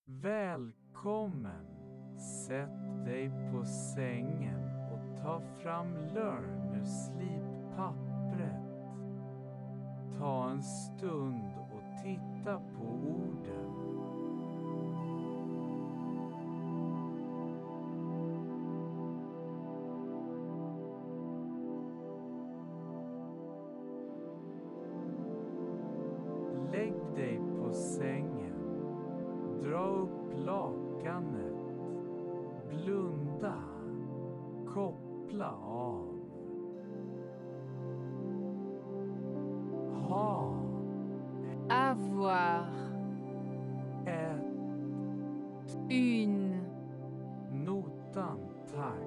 Välkommen! Sätt dig på sängen och ta fram Learn ur slippappret. Ta en stund och titta på orden. Lägg dig på sängen. Dra upp lakanet. Blunda. Koppla av. Ha. Avoir. Ett. Une. Notan, tack.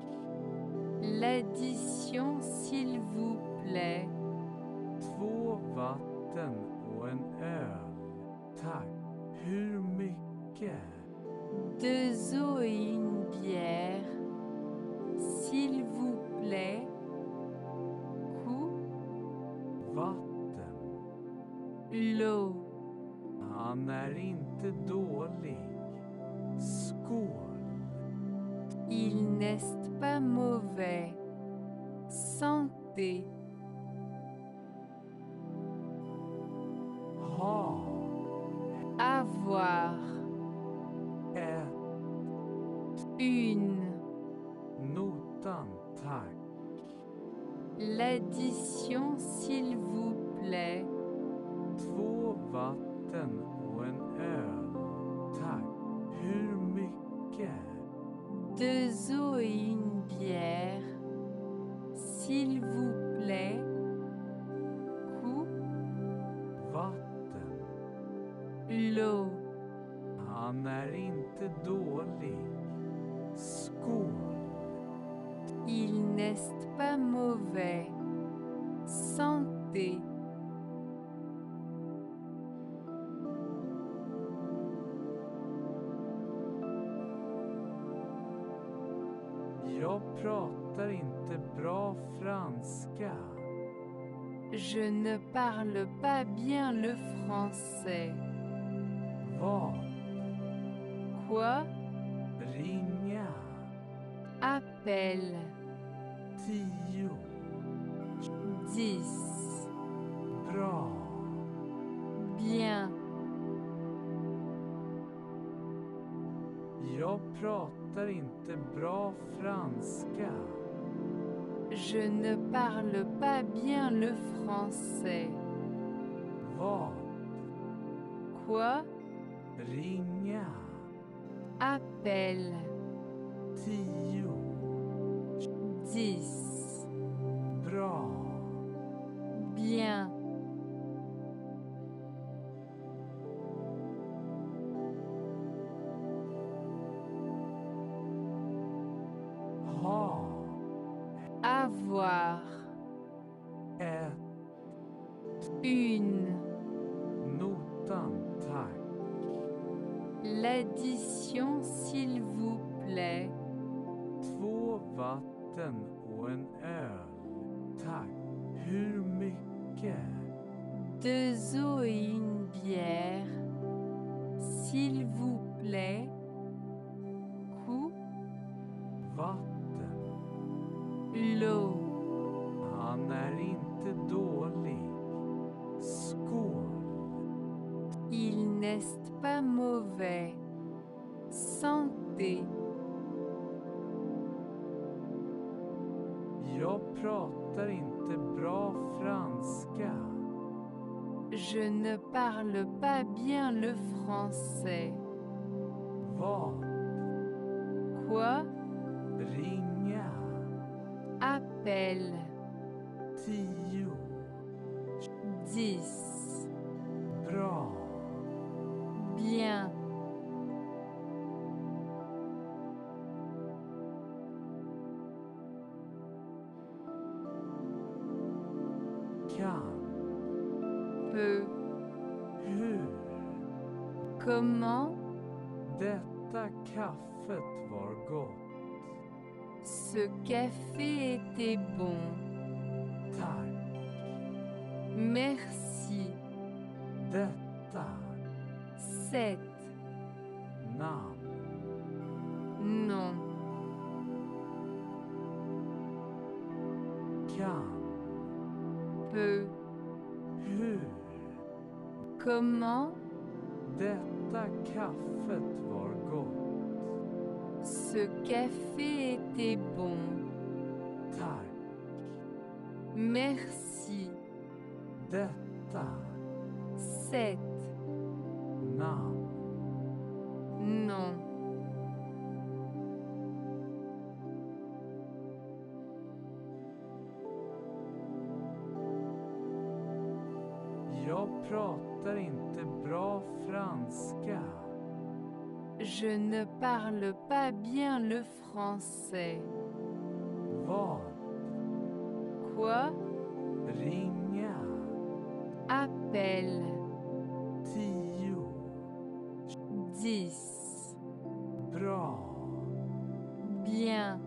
L'addition s'il vous plaît. 2 vatten och en öl. Tack. Hur mycket? 2 eaux et une bière. S'il vous plaît. Coût. Vatten. L'eau. Han är inte dålig. Skål. Il n'est pas mauvais. Santé. Ha. Avoir. Ett. Une. Notan, tack. L'addition s'il vous plaît. 2 vatten och en öl. Tack. Hur mycket? 2 eaux et une bière. S'il vous plaît. Coût. Vatten. L'eau. Han är inte dålig. Skål. Il n'est pas mauvais. Santé. Jag pratar inte bra franska. Je ne parle pas bien le français. Vad? Quoi? Ringa. Appel. 10. 10. Bra. Bien. Jag pratar inte bra franska. Je ne parle pas bien le français. Vad? Quoi? Ringa. Appel. 10. 10. Bra. Bien. Ha. Avoir. Ett. Une. Notan, tack. L'addition s'il vous plaît. 2 vatten och en öl. Tack. Hur mycket? 2 eaux et une bière. S'il vous plaît. Coût. Vatten. L'eau. Han är inte dålig. Skål. Il n'est pas mauvais. Santé. Jag pratar inte bra franska. Je ne parle pas bien le français. Vad? Quoi? Ringa. Appel. 10. 10. Bra. Bien. Kan. Peu. Hur? Comment? Detta kaffet var gott. Ce café était bon. Tack. Merci. Detta. Cette. namn, non, kan, peut, hur. comment, Detta kaffet var gott. ce café était bon, Tack. merci, Detta cette, namn, non, jag pratar inte bra franska. je ne parle pas bien le français. Vad? Quoi? Ringa. Appel 10. 10. Bra. Bien,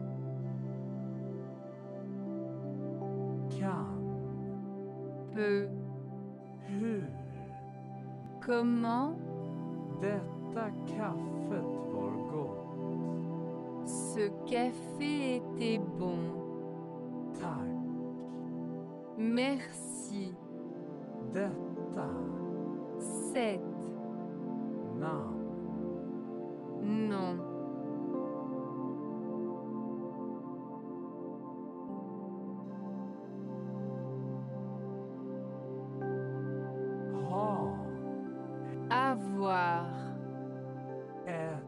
Kan. peu, Hur. comment, Detta kaffet var gott. ce café était bon, Tack. merci, Detta cette, namn, non, ha, avoir, ett,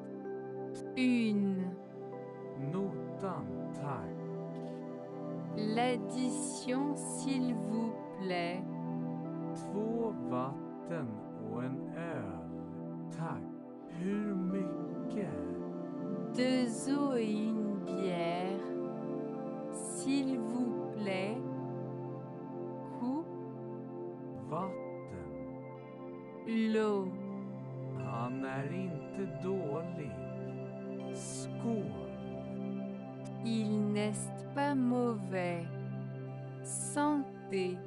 une, notan tack. l'addition s'il vous plaît, 2 vatten och en öl. Tack. Hur mycket? 2 eaux et une bière, s'il vous plaît, coût, Vatten. l'eau, Han är inte dålig. Skål. il n'est pas mauvais, santé,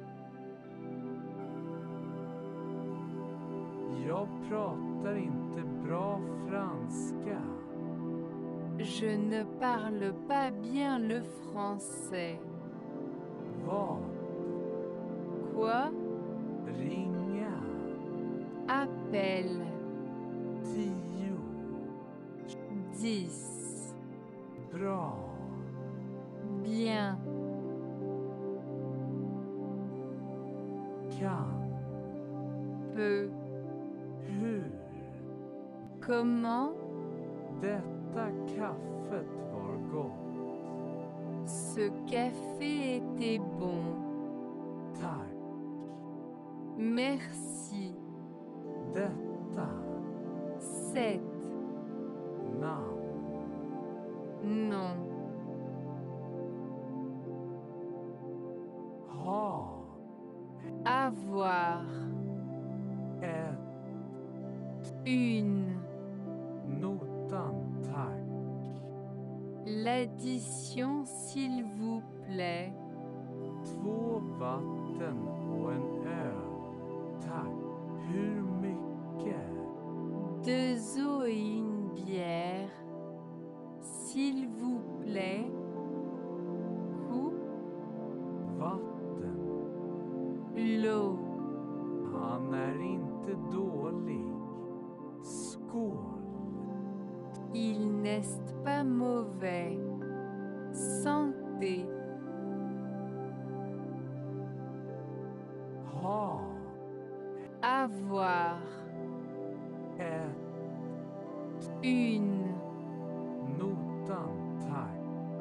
Jag pratar inte bra franska. je ne parle pas bien le français. Vad? Quoi? Ringa. Appel 10. 10. Bra. Bien, Kan. peu, Hur. comment, Detta kaffet var gott. ce café était bon, Tack. merci, Detta cette, namn, non, ha, avoir, ett, une, notan tack. l'addition s'il vous plaît, 2 vatten och en öl. Tack. Hur mycket? 2 eaux et une bière, s'il vous plaît, coût, Vatten. l'eau, Han är inte dålig. Skål. il n'est pas mauvais, santé, Ha, avoir, ett, une, notan tack.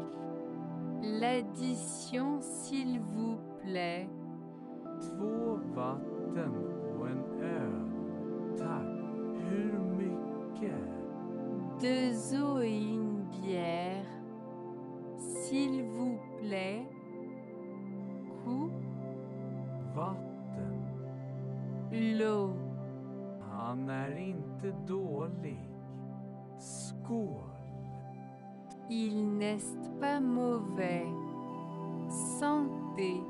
l'addition s'il vous plaît, 2 vatten och en öl. Tack. Hur mycket? 2 eaux et une bière, s'il vous plaît, coût, Vatten. l'eau, Han är inte dålig. Skål. il n'est pas mauvais, santé,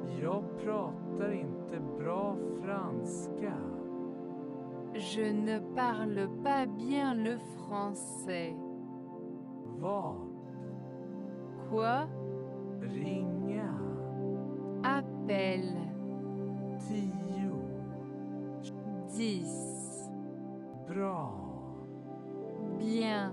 Jag pratar inte bra franska. Je ne parle pas bien le français. Vad? Quoi? Ringa. Appel. 10. 10. Bra. Bien.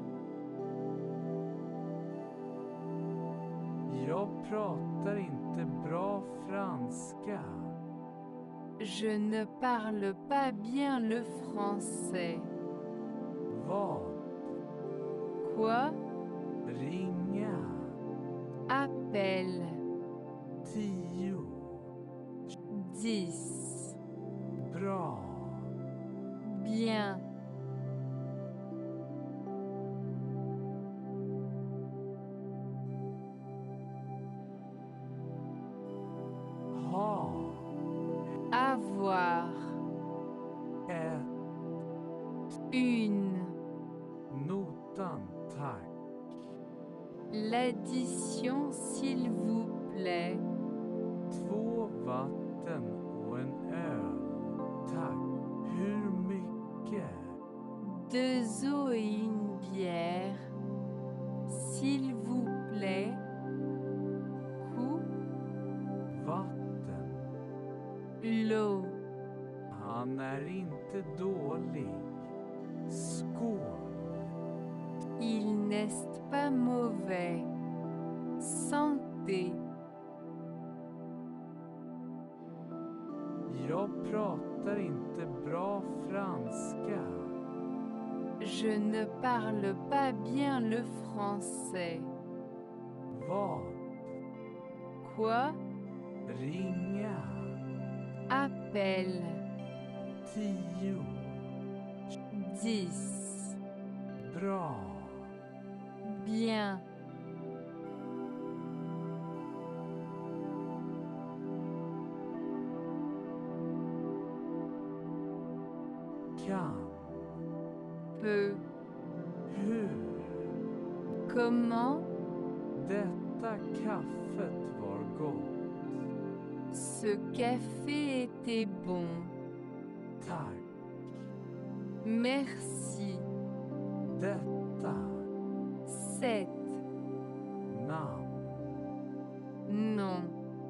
Jag pratar inte bra franska. Je ne parle pas bien le français. Vad? Quoi? Ringa. Appel. 10. 10. Bra. Bien. Ha. Avoir. Ett. Une. Notan, tack. L'addition, s'il vous plaît. 2 vatten och en öl. Tack. Hur mycket? 2 eaux et une bière. S'il vous plaît. Coût? Vatten. L'eau. Han är inte dålig. Skål. Il n'est pas mauvais. Santé. Jag pratar inte bra franska. Je ne parle pas bien le français. Vad? Quoi? Ringa. Appel. 10. 10. Bra. Bien. Kan. Peu. Hur? Comment? Detta kaffet var gott. Ce café était bon. Tack. Merci. Detta Cette. namn. Non.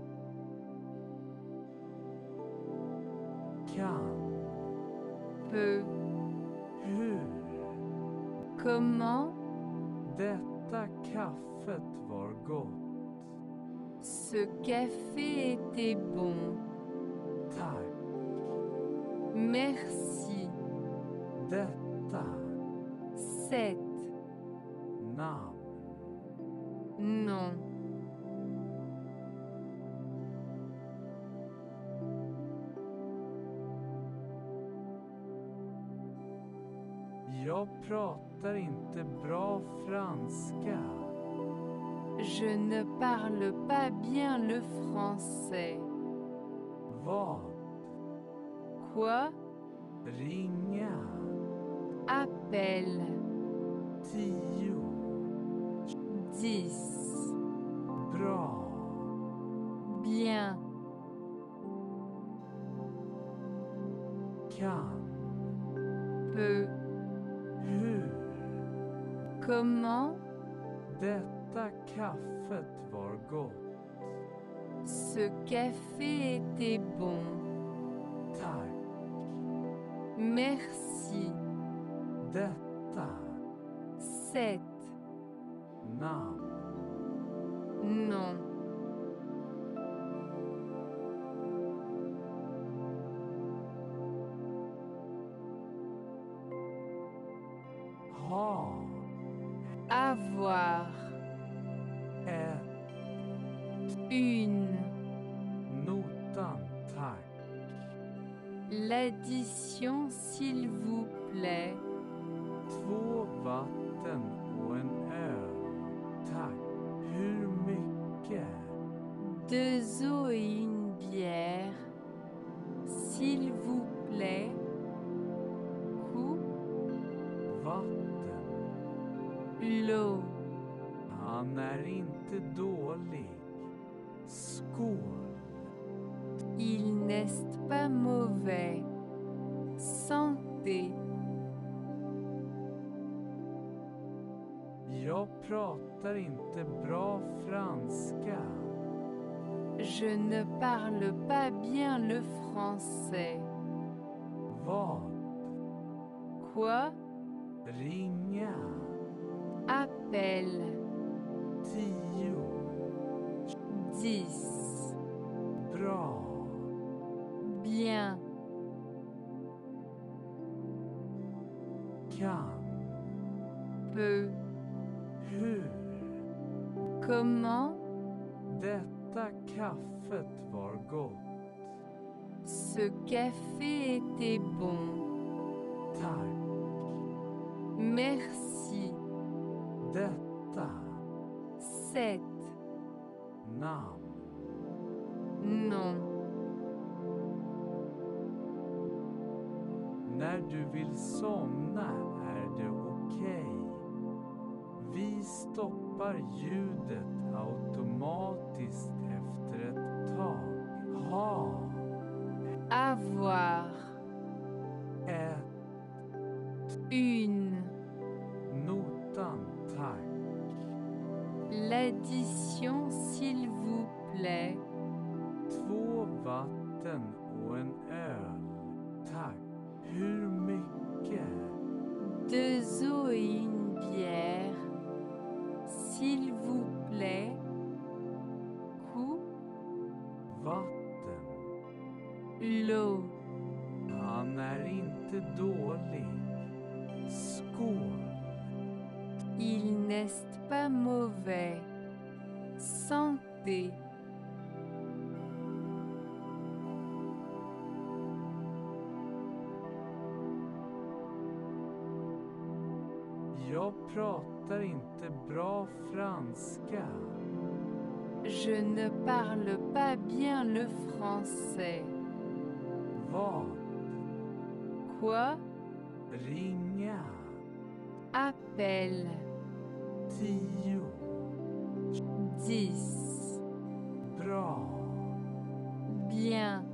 Kan. Peu. Hur? Comment? Detta kaffet var gott. Ce café était bon. Tack. Merci. Detta Cette. namn. Non. Jag pratar inte bra franska. Je ne parle pas bien le français. Vad? Quoi? Ringa. Appel. 10. 10. Bra. Bien. Kan. Peu. Hur? Comment? Detta kaffet var gott. Ce café était bon. Tack. Merci. Detta Cette. namn. Non. Ha. Avoir. Ett. Une. Notan, tack. L'addition, s'il vous plaît. 2 vatten och en öl. Tack. Hur mycket? 2 eaux et une bière. S'il vous plaît. Coût? Vatten. L'eau. Han är inte dålig. Skål. mauvais. Santé. Jag pratar inte bra franska. Je ne parle pas bien le français. Vad? Quoi? Ringa. Appel. 10. 10. Bra. Bien. Kan. Peu. Hur? Comment? Detta kaffet var gott. Ce café était bon. Tack. Merci. Detta. 7. Namn. Non. När du vill somna är det okej. Vi stoppar ljudet automatiskt efter ett tag. Ha. Avoir. Ett. Une. Notan, tack. L'addition s'il vous plaît. 2 vatten och en öl. Tack. Hur mycket? 2 eaux et une bière. S'il vous plaît. Coût? Vatten. L'eau. Han är inte dålig. Skål. Il n'est pas mauvais. Santé. Jag pratar inte bra franska. Je ne parle pas bien le français. Vad? Quoi? Ringa. Appel. 10. 10. Bra. Bien.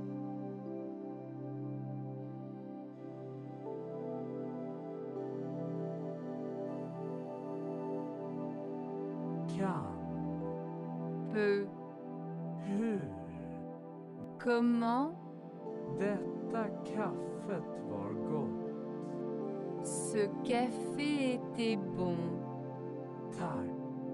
Kan. Peu. Hur? Comment? Detta kaffet var gott. Ce café était bon. Tack.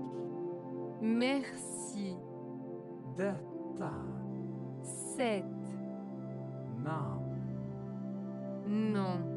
Merci. Detta. 7. Namn. Non.